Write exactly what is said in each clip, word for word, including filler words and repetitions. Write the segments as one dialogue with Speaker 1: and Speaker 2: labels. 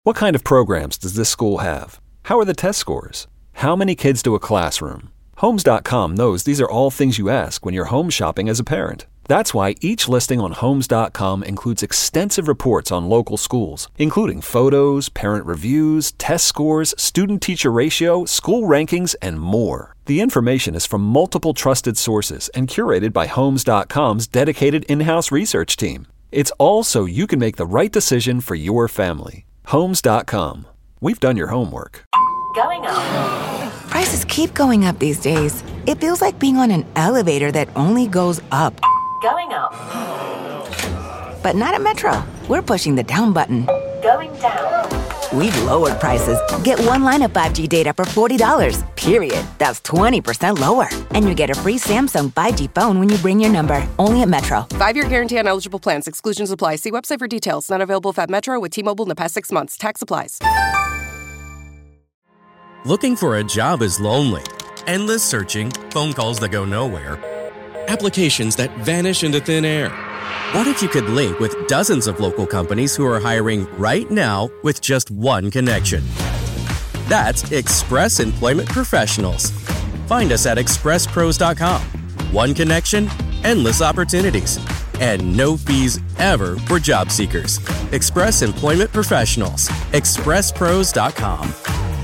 Speaker 1: What kind of programs does this school have? How are the test scores? How many kids do a classroom? Homes dot com knows these are all things you ask when you're home shopping as a parent. That's why each listing on Homes dot com includes extensive reports on local schools, including photos, parent reviews, test scores, student-teacher ratio, school rankings, and more. The information is from multiple trusted sources and curated by Homes dot com's dedicated in-house research team. It's all so you can make the right decision for your family. Homes dot com. We've done your homework.
Speaker 2: Going up.
Speaker 3: Prices keep going up these days. It feels like being on an elevator that only goes up.
Speaker 2: Going up.
Speaker 3: But not at Metro. We're pushing the down button.
Speaker 2: Going down.
Speaker 3: We've lowered prices. Get one line of five G data for forty dollars, period. That's twenty percent lower. And you get a free Samsung five G phone when you bring your number. Only at Metro.
Speaker 4: Five-year guarantee on eligible plans. Exclusions apply. See website for details. Not available at Metro with T-Mobile in the past six months. Tax applies.
Speaker 5: Looking for a job is lonely. Endless searching, phone calls that go nowhere, applications that vanish into thin air. What if you could link with dozens of local companies who are hiring right now with just one connection? That's Express Employment Professionals. Find us at express pros dot com. One connection, endless opportunities, and no fees ever for job seekers. Express Employment Professionals. express pros dot com.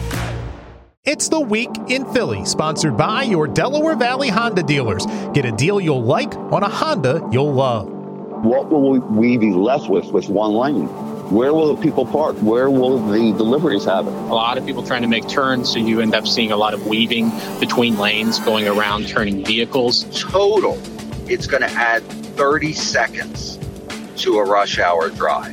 Speaker 6: It's the Week in Philly, sponsored by your Delaware Valley Honda dealers. Get a deal you'll like on a Honda you'll love.
Speaker 7: What will we be left with with one lane? Where will the people park? Where will the deliveries happen?
Speaker 8: A lot of people trying to make turns, so you end up seeing a lot of weaving between lanes, going around, turning vehicles.
Speaker 9: Total, it's going to add thirty seconds to a rush hour drive.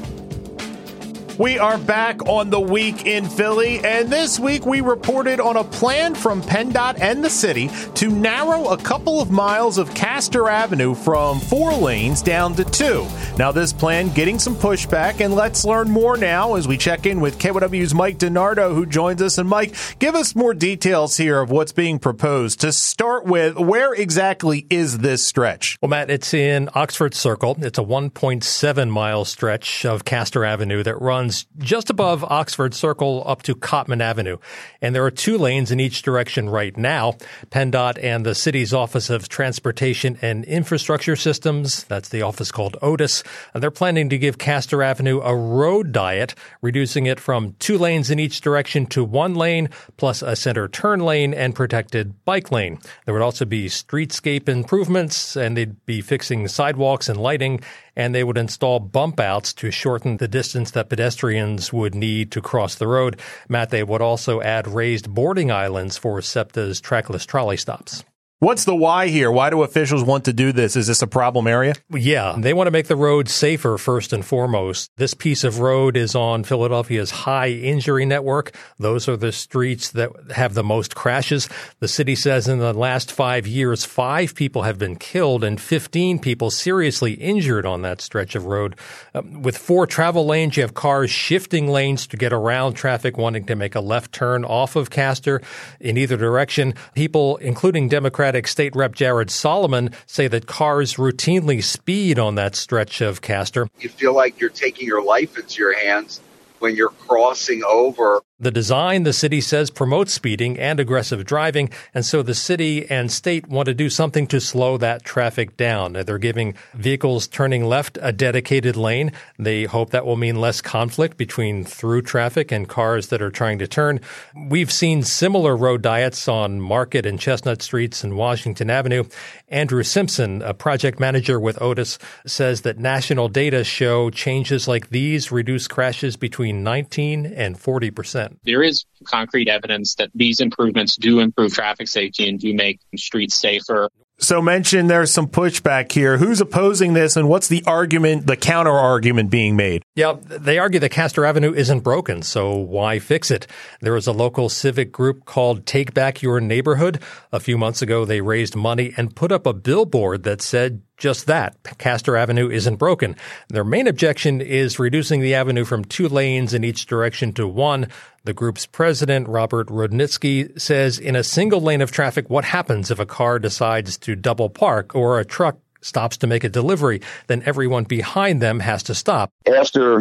Speaker 6: We are back on the Week in Philly, and this week we reported on a plan from PennDOT and the city to narrow a couple of miles of Castor Avenue from four lanes down to two. Now, this plan getting some pushback, and let's learn more now as we check in with K Y W's Mike DiNardo, who joins us. And Mike, give us more details here of what's being proposed. To start with, where exactly is this stretch?
Speaker 10: Well, Matt, it's in Oxford Circle. It's a one point seven mile stretch of Castor Avenue that runs just above Oxford Circle up to Cotman Avenue. And there are two lanes in each direction right now. PennDOT and the city's Office of Transportation and Infrastructure Systems, that's the office called Otis, and they're planning to give Castor Avenue a road diet, reducing it from two lanes in each direction to one lane, plus a center turn lane and protected bike lane. There would also be streetscape improvements, and they'd be fixing sidewalks and lighting, and they would install bump outs to shorten the distance that pedestrians would need to cross the road. Matt, they would also add raised boarding islands for SEPTA's trackless trolley stops.
Speaker 6: What's the why here? Why do officials want to do this? Is this a problem area?
Speaker 10: Yeah, they want to make the road safer first and foremost. This piece of road is on Philadelphia's high injury network. Those are the streets that have the most crashes. The city says in the last five years, five people have been killed and fifteen people seriously injured on that stretch of road. Um, with four travel lanes, you have cars shifting lanes to get around traffic wanting to make a left turn off of Castor in either direction. People, including Democratic State Rep Jared Solomon, say that cars routinely speed on that stretch of Castor.
Speaker 9: You feel like you're taking your life into your hands when you're crossing over.
Speaker 10: The design, the city says, promotes speeding and aggressive driving, and so the city and state want to do something to slow that traffic down. They're giving vehicles turning left a dedicated lane. They hope that will mean less conflict between through traffic and cars that are trying to turn. We've seen similar road diets on Market and Chestnut Streets and Washington Avenue. Andrew Simpson, a project manager with Otis, says that national data show changes like these reduce crashes between nineteen and forty percent.
Speaker 8: There is concrete evidence that these improvements do improve traffic safety and do make streets safer.
Speaker 6: So mention there's some pushback here. Who's opposing this, and what's the argument, the counter argument being made?
Speaker 10: Yeah, they argue that Castor Avenue isn't broken, so why fix it? There was a local civic group called Take Back Your Neighborhood. A few months ago, they raised money and put up a billboard that said just that. Castor Avenue isn't broken. Their main objection is reducing the avenue from two lanes in each direction to one. The group's president, Robert Rudnitsky, says in a single lane of traffic, what happens if a car decides to double park or a truck stops to make a delivery? Then everyone behind them has to stop.
Speaker 7: After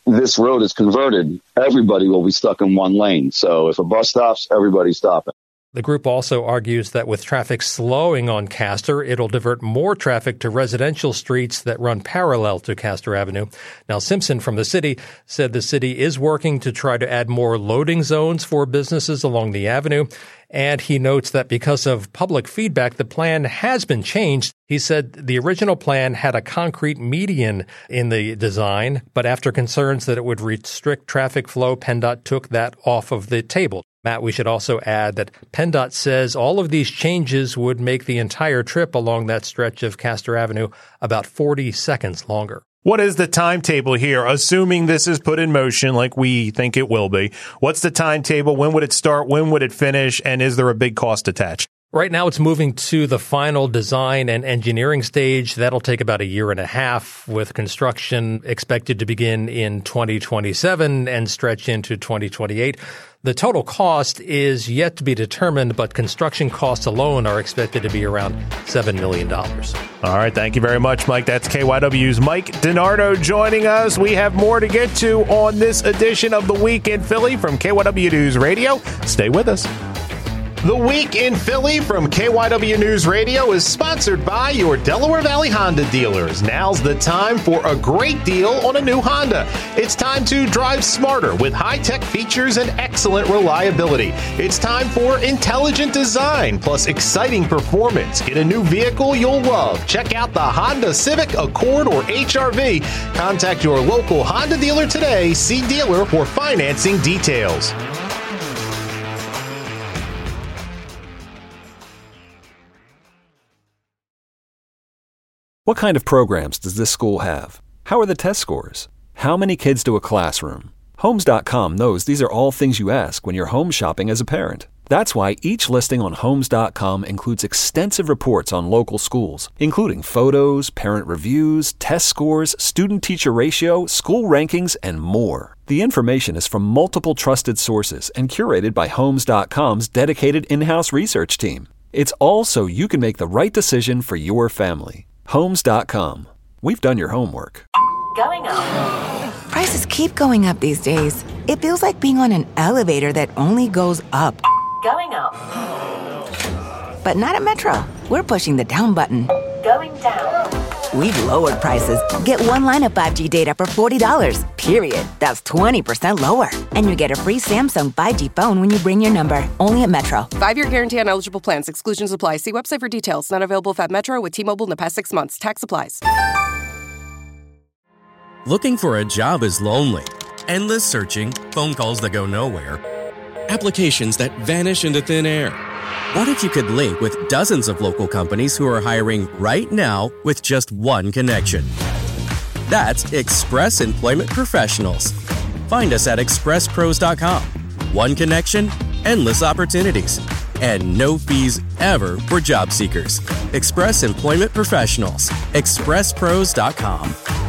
Speaker 7: this road is converted, everybody will be stuck in one lane. So if a bus stops, everybody's stopping.
Speaker 10: The group also argues that with traffic slowing on Castor, it'll divert more traffic to residential streets that run parallel to Castor Avenue. Now, Simpson from the city said the city is working to try to add more loading zones for businesses along the avenue. And he notes that because of public feedback, the plan has been changed. He said the original plan had a concrete median in the design, but after concerns that it would restrict traffic flow, PennDOT took that off of the table. Matt, we should also add that PennDOT says all of these changes would make the entire trip along that stretch of Castor Avenue about forty seconds longer.
Speaker 6: What is the timetable here, assuming this is put in motion like we think it will be? What's the timetable? When would it start? When would it finish? And is there a big cost attached?
Speaker 10: Right now, it's moving to the final design and engineering stage. That'll take about a year and a half, with construction expected to begin in twenty twenty-seven and stretch into twenty twenty-eight. The total cost is yet to be determined, but construction costs alone are expected to be around seven million dollars.
Speaker 6: All right. Thank you very much, Mike. That's K Y W's Mike DiNardo joining us. We have more to get to on this edition of The Week in Philly from K Y W News Radio. Stay with us. The Week in Philly from K Y W News Radio is sponsored by your Delaware Valley Honda dealers. Now's the time for a great deal on a new Honda. It's time to drive smarter with high-tech features and excellent reliability. It's time for intelligent design plus exciting performance. Get a new vehicle you'll love. Check out the Honda Civic, Accord, or H R V. Contact your local Honda dealer today. See dealer for financing details.
Speaker 1: What kind of programs does this school have? How are the test scores? How many kids do a classroom? Homes dot com knows these are all things you ask when you're home shopping as a parent. That's why each listing on Homes dot com includes extensive reports on local schools, including photos, parent reviews, test scores, student-teacher ratio, school rankings, and more. The information is from multiple trusted sources and curated by Homes dot com's dedicated in-house research team. It's all so you can make the right decision for your family. Homes dot com. We've done your homework.
Speaker 2: Going up.
Speaker 3: Prices keep going up these days. It feels like being on an elevator that only goes up.
Speaker 2: Going up.
Speaker 3: But not at Metro. We're pushing the down button.
Speaker 2: Going down.
Speaker 3: We've lowered prices. Get one line of five G data for forty dollars, period. That's twenty percent lower. And you get a free Samsung five G phone when you bring your number. Only at Metro.
Speaker 4: Five-year guarantee on eligible plans. Exclusions apply. See website for details. Not available if at Metro with T-Mobile in the past six months. Tax applies.
Speaker 5: Looking for a job is lonely. Endless searching, phone calls that go nowhere, applications that vanish into thin air. What if you could link with dozens of local companies who are hiring right now with just one connection? That's Express Employment Professionals. Find us at express pros dot com. One connection, endless opportunities, and no fees ever for job seekers. Express Employment Professionals. express pros dot com.